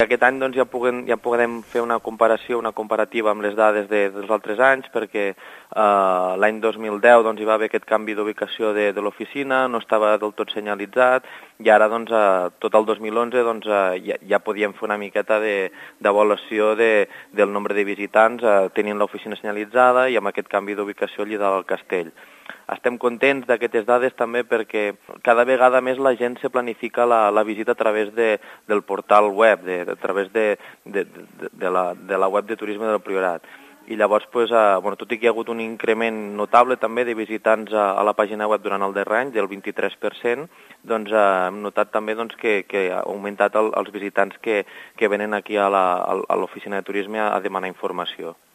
aquest any doncs, ja podem fer una comparació, una comparativa amb les dades dels altres anys, perquè l'any 2010 doncs, hi va haver aquest canvi d'ubicació de l'oficina, no estava del tot senyalitzat, i ara doncs, tot el 2011 doncs, ja podíem fer una miqueta d'avaluació del nombre de visitants tenint l'oficina senyalitzada i amb aquest canvi d'ubicació allà del castell. Estem contents d'aquestes dades també perquè cada vegada més la gent se planifica la visita a través del portal web, a través de la web de turisme del Priorat. I llavors, tot i que hi ha hagut un increment notable també de visitants a la pàgina web durant el darrer any, del 23%, doncs hem notat també que ha augmentat els visitants que venen aquí a l'oficina de turisme a demanar informació.